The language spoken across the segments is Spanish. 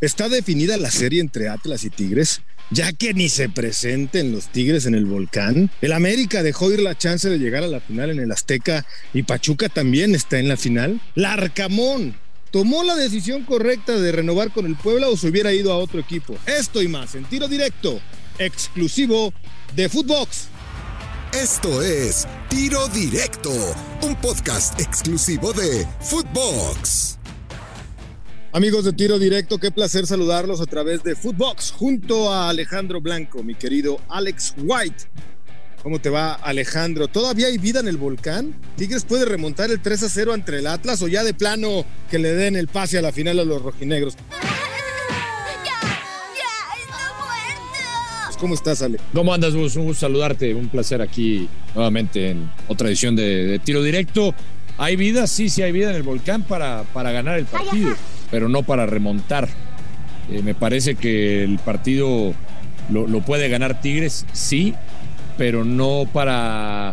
¿Está definida la serie entre Atlas y Tigres? Ya que ni se presenten los Tigres en el Volcán. El América dejó ir la chance de llegar a la final en el Azteca y Pachuca también está en la final. Larcamón, ¿tomó la decisión correcta de renovar con el Puebla o se hubiera ido a otro equipo? Esto y más en Tiro Directo, exclusivo de Footbox. Esto es Tiro Directo, un podcast exclusivo de Footbox. Amigos de Tiro Directo, qué placer saludarlos a través de Footbox junto a Alejandro Blanco, mi querido Alex White. ¿Cómo te va, Alejandro? ¿Todavía hay vida en el Volcán? ¿Tigres puede remontar el 3-0 ante el Atlas o ya de plano que le den el pase a la final a los rojinegros? ¿Cómo estás, Ale? ¿Cómo andas, Gus? Un gusto saludarte, un placer aquí nuevamente en otra edición de Tiro Directo. ¿Hay vida? Sí hay vida en el Volcán para ganar el partido, pero no para remontar. Me parece que el partido lo puede ganar Tigres, sí, pero no para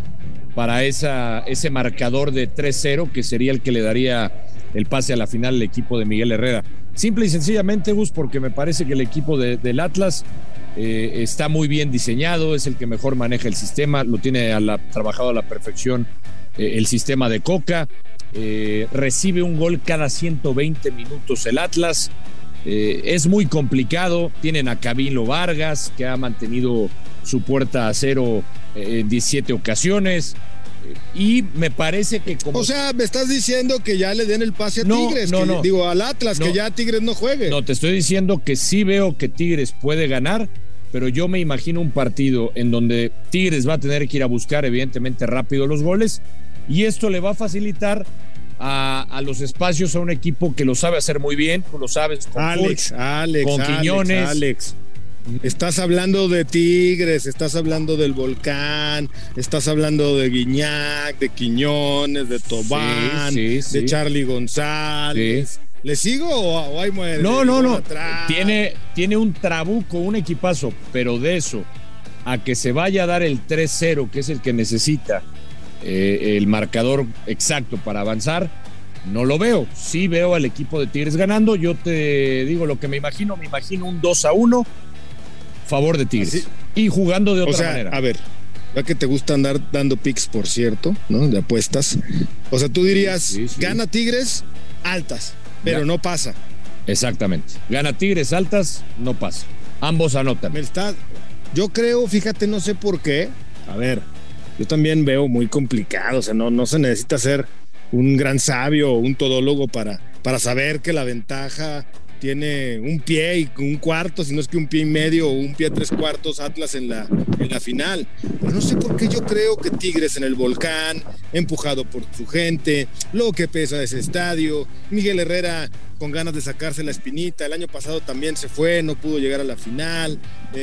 ese marcador de 3-0 que sería el que le daría el pase a la final al equipo de Miguel Herrera. Simple y sencillamente, Gus, porque me parece que el equipo del Atlas está muy bien diseñado, es el que mejor maneja el sistema, lo tiene trabajado a la perfección el sistema de Coca, recibe un gol cada 120 minutos el Atlas, es muy complicado, tienen a Camilo Vargas que ha mantenido su puerta a cero en 17 ocasiones, y me parece que como... O sea, me estás diciendo que ya le den el pase a Tigres, digo al Atlas, que ya Tigres no juegue. No, te estoy diciendo que sí veo que Tigres puede ganar, pero yo me imagino un partido en donde Tigres va a tener que ir a buscar evidentemente rápido los goles, y esto le va a facilitar a los espacios a un equipo que lo sabe hacer muy bien, tú lo sabes, con Alex, Quiñones. Alex. Estás hablando de Tigres, estás hablando del Volcán, estás hablando de Guiñac, de Quiñones, de Tobán, de Charly González. Sí. ¿Le sigo o ahí muere? No. Tiene un trabuco, un equipazo, pero de eso a que se vaya a dar el 3-0, que es el que necesita el marcador exacto para avanzar, no lo veo. Sí veo al equipo de Tigres ganando. Yo te digo lo que me imagino un 2-1 favor de Tigres. ¿Así? Y jugando de otra manera. A ver, ya que te gusta andar dando picks, por cierto, ¿no? De apuestas. O sea, tú dirías, gana Tigres altas, pero no pasa. Exactamente. Gana Tigres altas, no pasa. Ambos anotan. Yo creo, fíjate, no sé por qué. A ver, yo también veo muy complicado. O sea, no se necesita ser un gran sabio o un todólogo para saber que la ventaja tiene un pie y un cuarto, si no es que un pie y medio o un pie 3/4 Atlas en la final. Pero no sé por qué yo creo que Tigres en el Volcán, empujado por su gente, lo que pesa ese estadio, Miguel Herrera con ganas de sacarse la espinita, el año pasado también se fue, no pudo llegar a la final,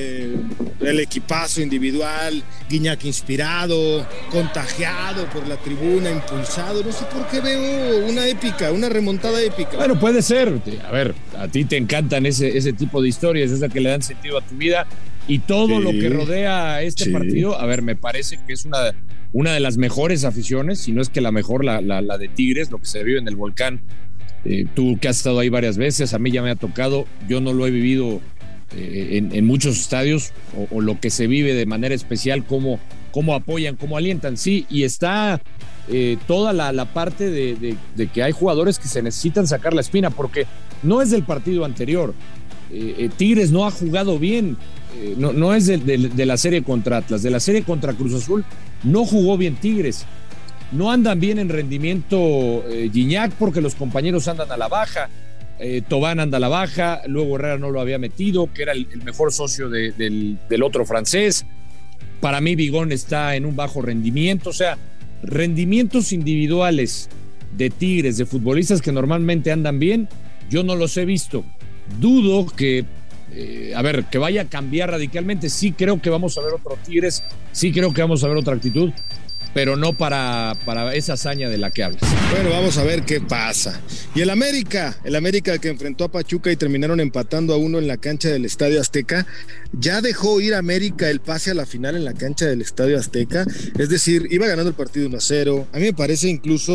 el equipazo individual, Guiñac inspirado, contagiado por la tribuna, impulsado, no sé por qué veo una remontada épica. Bueno, puede ser, a ver, a ti te encantan ese tipo de historias, es la que le dan sentido a tu vida, y todo lo que rodea a este partido, a ver, me parece que es una de las mejores aficiones, si no es que la mejor, la de Tigres, lo que se vive en el Volcán. Tú que has estado ahí varias veces, a mí ya me ha tocado, yo no lo he vivido en muchos estadios, o lo que se vive de manera especial, cómo apoyan, cómo alientan, sí, y está toda la parte de que hay jugadores que se necesitan sacar la espina, porque no es del partido anterior, Tigres no ha jugado bien, no es de la serie contra Atlas, de la serie contra Cruz Azul, no jugó bien Tigres. No andan bien en rendimiento Guiñac porque los compañeros andan a la baja, Tobán anda a la baja, luego Herrera no lo había metido, que era el mejor socio del otro francés. Para mí Bigón está en un bajo rendimiento, o sea, rendimientos individuales de Tigres, de futbolistas que normalmente andan bien, yo no los he visto. Dudo que que vaya a cambiar radicalmente. Sí creo que vamos a ver otro Tigres, sí creo que vamos a ver otra actitud, pero no para esa hazaña de la que hablas. Bueno, vamos a ver qué pasa. Y el América que enfrentó a Pachuca y terminaron empatando a 1 en la cancha del Estadio Azteca, ya dejó ir a América el pase a la final en la cancha del Estadio Azteca, es decir, iba ganando el partido 1-0, a mí me parece incluso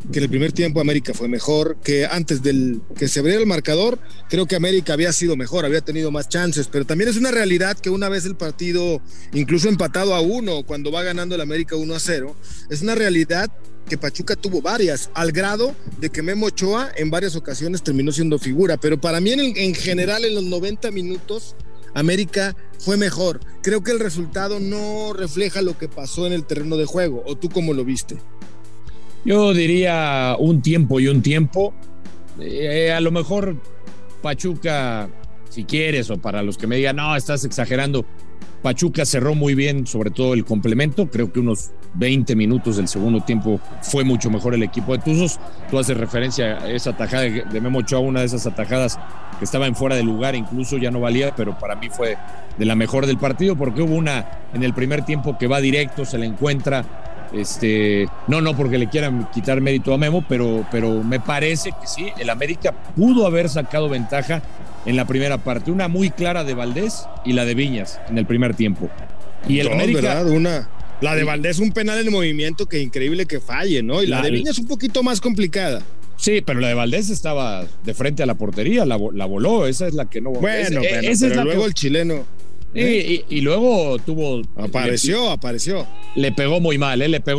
que en el primer tiempo América fue mejor, que antes del que se abriera el marcador, creo que América había sido mejor, había tenido más chances, pero también es una realidad que una vez el partido, incluso empatado a 1, cuando va ganando el América 1-0, es una realidad que Pachuca tuvo varias, al grado de que Memo Ochoa en varias ocasiones terminó siendo figura, pero para mí en general en los 90 minutos América fue mejor. Creo que el resultado no refleja lo que pasó en el terreno de juego, ¿o tú cómo lo viste? Yo diría un tiempo y un tiempo. A lo mejor Pachuca, si quieres, o para los que me digan, no, estás exagerando, Pachuca cerró muy bien, sobre todo el complemento. Creo que unos 20 minutos del segundo tiempo fue mucho mejor el equipo de Tuzos. Tú haces referencia a esa atajada de Memo Ochoa, una de esas atajadas que estaba en fuera de lugar, incluso ya no valía, pero para mí fue de la mejor del partido, porque hubo una en el primer tiempo que va directo, se le encuentra, no porque le quieran quitar mérito a Memo, pero me parece que sí, el América pudo haber sacado ventaja en la primera parte, una muy clara de Valdés y la de Viñas en el primer tiempo. Y el América, ¿verdad? La de Valdés, un penal en movimiento que increíble que falle, ¿no? Y la de Viñas un poquito más complicada. Sí, pero la de Valdés estaba de frente a la portería, la voló, esa es la que no... Bueno, esa es la luego que... el chileno... Y luego tuvo... Apareció. Le pegó muy mal,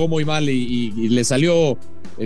y le salió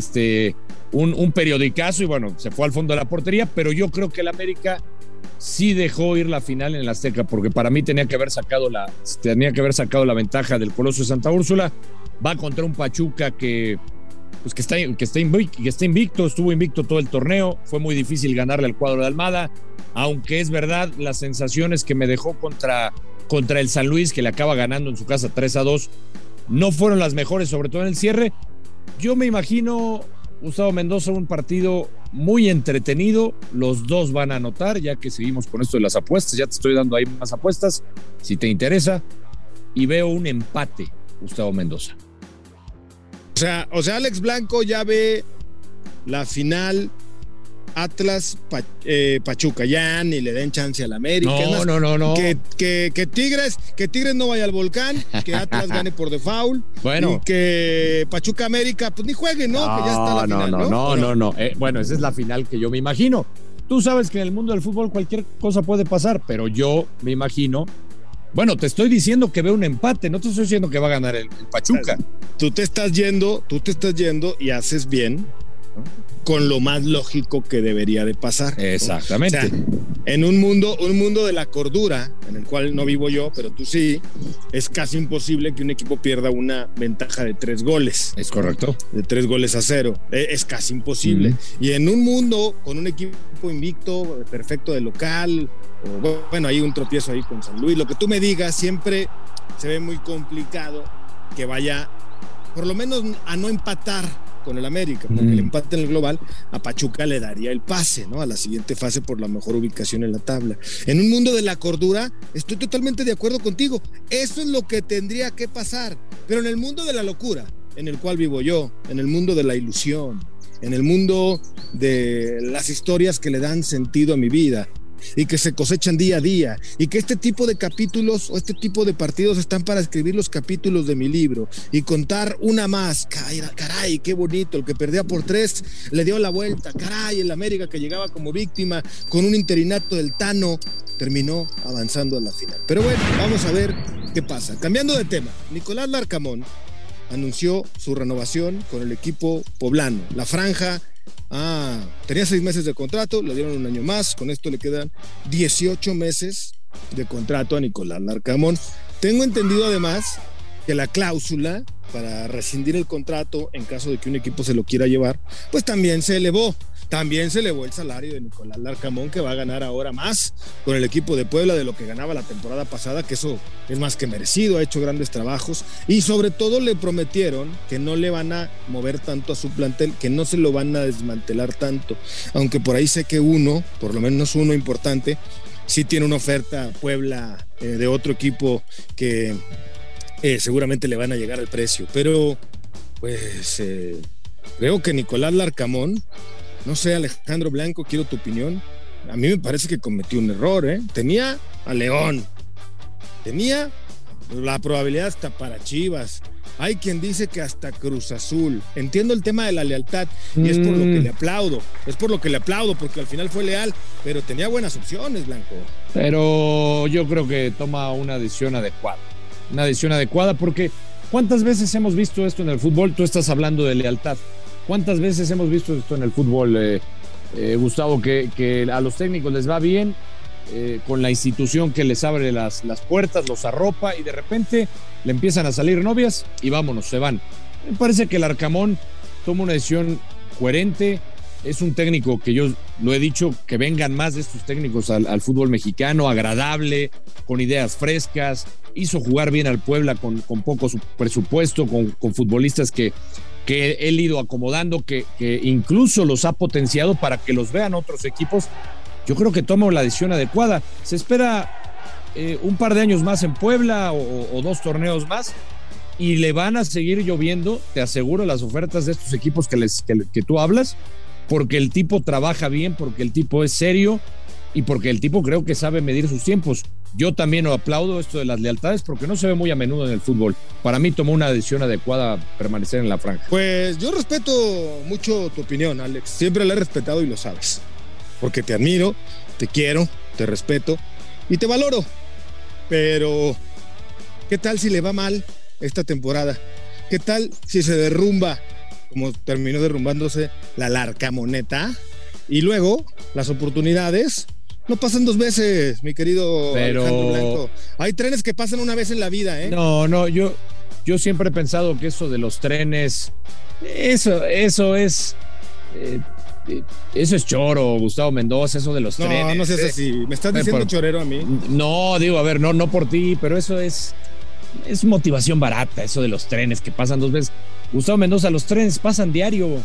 un periodicazo y bueno, se fue al fondo de la portería, pero yo creo que el América sí dejó ir la final en el Azteca, porque para mí tenía que haber sacado la ventaja del Coloso de Santa Úrsula. Va contra un Pachuca que está invicto, estuvo invicto todo el torneo. Fue muy difícil ganarle al cuadro de Almada, aunque es verdad, las sensaciones que me dejó contra el San Luis, que le acaba ganando en su casa 3-2, no fueron las mejores, sobre todo en el cierre. Yo me imagino, Gustavo Mendoza, un partido muy entretenido. Los dos van a anotar, ya que seguimos con esto de las apuestas. Ya te estoy dando ahí más apuestas, si te interesa. Y veo un empate, Gustavo Mendoza. O sea, Alex Blanco ya ve la final Atlas Pachuca, ya ni le den chance al América. No. Que Tigres no vaya al volcán, que Atlas gane por default. Bueno. Y que Pachuca América, pues ni juegue, ¿no? Que ya está la final, No. Bueno, esa es la final que yo me imagino. Tú sabes que en el mundo del fútbol cualquier cosa puede pasar, pero yo me imagino. Bueno, te estoy diciendo que veo un empate, no te estoy diciendo que va a ganar el Pachuca. Tú te estás yendo y haces bien, ¿no? Con lo más lógico que debería de pasar, ¿no? Exactamente. O sea, en un mundo de la cordura, en el cual no vivo yo, pero tú sí, es casi imposible que un equipo pierda una ventaja de 3 goles. Es correcto. De 3-0. Es casi imposible. Y en un mundo con un equipo invicto, perfecto de local, bueno, hay un tropiezo ahí con San Luis, lo que tú me digas, siempre se ve muy complicado que vaya, por lo menos, a no empatar con el América, porque el empate en el global a Pachuca le daría el pase, ¿no? A la siguiente fase por la mejor ubicación en la tabla. En un mundo de la cordura, estoy totalmente de acuerdo contigo. Eso es lo que tendría que pasar. Pero en el mundo de la locura, en el cual vivo yo, en el mundo de la ilusión, en el mundo de las historias que le dan sentido a mi vida y que se cosechan día a día, y que este tipo de capítulos o este tipo de partidos están para escribir los capítulos de mi libro y contar una más. Caray, qué bonito, el que perdía por 3 le dio la vuelta, caray, el América que llegaba como víctima con un interinato del Tano terminó avanzando a la final. Pero bueno, vamos a ver qué pasa. Cambiando de tema, Nicolás Larcamón anunció su renovación con el equipo poblano. La franja tenía 6 meses de contrato, le dieron un año más, con esto le quedan 18 meses de contrato a Nicolás Larcamón. Tengo entendido además que la cláusula para rescindir el contrato en caso de que un equipo se lo quiera llevar, pues también se elevó el salario de Nicolás Larcamón, que va a ganar ahora más con el equipo de Puebla de lo que ganaba la temporada pasada, que eso es más que merecido, ha hecho grandes trabajos, y sobre todo le prometieron que no le van a mover tanto a su plantel, que no se lo van a desmantelar tanto, aunque por ahí sé que por lo menos uno importante, sí tiene una oferta Puebla de otro equipo que seguramente le van a llegar al precio, pero pues creo que Nicolás Larcamón, no sé, Alejandro Blanco, quiero tu opinión. A mí me parece que cometió un error, ¿eh? Tenía a León, tenía la probabilidad está para Chivas. Hay quien dice que hasta Cruz Azul. Entiendo el tema de la lealtad y es por lo que le aplaudo. Es por lo que le aplaudo, porque al final fue leal, pero tenía buenas opciones, Blanco. Pero yo creo que toma una decisión adecuada. Una decisión adecuada porque ¿cuántas veces hemos visto esto en el fútbol? Tú estás hablando de lealtad. ¿Cuántas veces hemos visto esto en el fútbol, Gustavo? Que a los técnicos les va bien con la institución que les abre las puertas, los arropa y de repente le empiezan a salir novias y vámonos, se van. Me parece que el Arcamón toma una decisión coherente. Es un técnico que yo lo he dicho, que vengan más de estos técnicos al fútbol mexicano, agradable, con ideas frescas. Hizo jugar bien al Puebla con poco presupuesto, con futbolistas que él ha ido acomodando, que incluso los ha potenciado para que los vean otros equipos. Yo creo que toma la decisión adecuada. Se espera un par de años más en Puebla o 2 torneos más y le van a seguir lloviendo, te aseguro, las ofertas de estos equipos que tú hablas, porque el tipo trabaja bien, porque el tipo es serio y porque el tipo creo que sabe medir sus tiempos. Yo también lo aplaudo esto de las lealtades porque no se ve muy a menudo en el fútbol. Para mí tomó una decisión adecuada permanecer en la franja. Pues yo respeto mucho tu opinión, Alex. Siempre la he respetado y lo sabes. Porque te admiro, te quiero, te respeto y te valoro. Pero, ¿qué tal si le va mal esta temporada? ¿Qué tal si se derrumba, como terminó derrumbándose la Larcamoneta? Y luego, las oportunidades no pasan 2 veces, mi querido Alejandro Blanco. Hay trenes que pasan una vez en la vida, ¿eh? No, yo siempre he pensado que eso de los trenes, eso es... eso es choro, Gustavo Mendoza, eso de los trenes. No seas así. ¿Me estás diciendo chorero a mí? No, digo, a ver, no por ti, pero eso es motivación barata, eso de los trenes que pasan 2 veces. Gustavo Mendoza, los trenes pasan diario.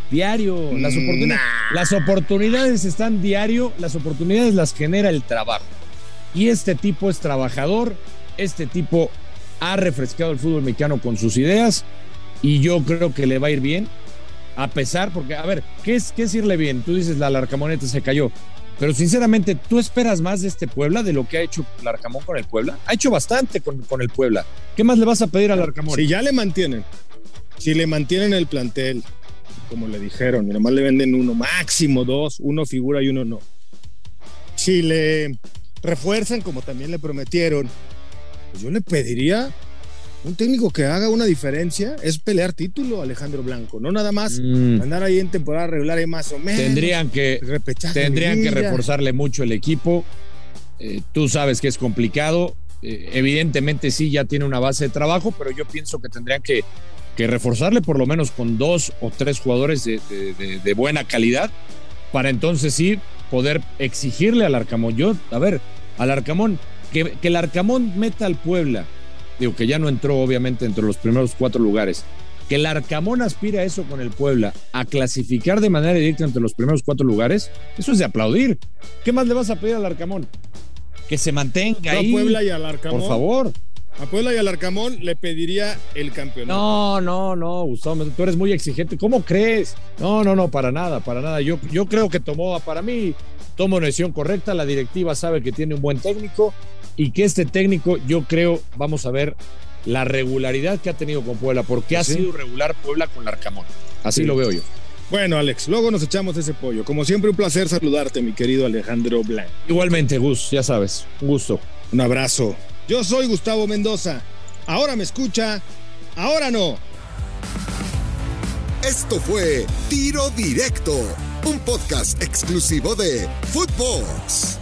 Las oportunidades están diario, las oportunidades las genera el trabajo. Y este tipo es trabajador, este tipo ha refrescado el fútbol mexicano con sus ideas y yo creo que le va a ir bien. A pesar, porque, a ver, ¿qué es irle bien? Tú dices, la Larcamoneta se cayó. Pero sinceramente, ¿tú esperas más de este Puebla de lo que ha hecho el Arcamón con el Puebla? Ha hecho bastante con el Puebla. ¿Qué más le vas a pedir al Arcamón? Si ya le mantienen, si le mantienen el plantel, como le dijeron, y nomás le venden 1, máximo 2, 1 figura y 1 no. Si le refuerzan, como también le prometieron, pues yo le pediría un técnico que haga una diferencia, es pelear título, Alejandro Blanco, no nada más andar ahí en temporada regular y más o menos. Tendrían que reforzarle mucho el equipo. Tú sabes que es complicado. Evidentemente sí, ya tiene una base de trabajo, pero yo pienso que tendrían que reforzarle por lo menos con 2 o 3 jugadores de buena calidad para entonces sí poder exigirle al Arcamón. Al Arcamón, que el Arcamón meta al Puebla. Digo que ya no entró obviamente entre los primeros 4 lugares, que el Arcamón aspira a eso con el Puebla, a clasificar de manera directa entre los primeros 4 lugares, eso es de aplaudir. ¿Qué más le vas a pedir al Arcamón? Que se mantenga ahí. A Puebla y al Arcamón, por favor. A Puebla y al Arcamón le pediría el campeonato. No, Gustavo, tú eres muy exigente. ¿Cómo crees? No, para nada. Yo creo que para mí, toma una decisión correcta. La directiva sabe que tiene un buen técnico y que este técnico, yo creo, vamos a ver la regularidad que ha tenido con Puebla, porque ha sido regular Puebla con el Arcamón. Así lo veo yo. Bueno, Alex, luego nos echamos ese pollo. Como siempre, un placer saludarte, mi querido Alejandro Blanco. Igualmente, Gus, ya sabes, un gusto. Un abrazo. Yo soy Gustavo Mendoza. Ahora me escucha, ahora no. Esto fue Tiro Directo, un podcast exclusivo de Footbox.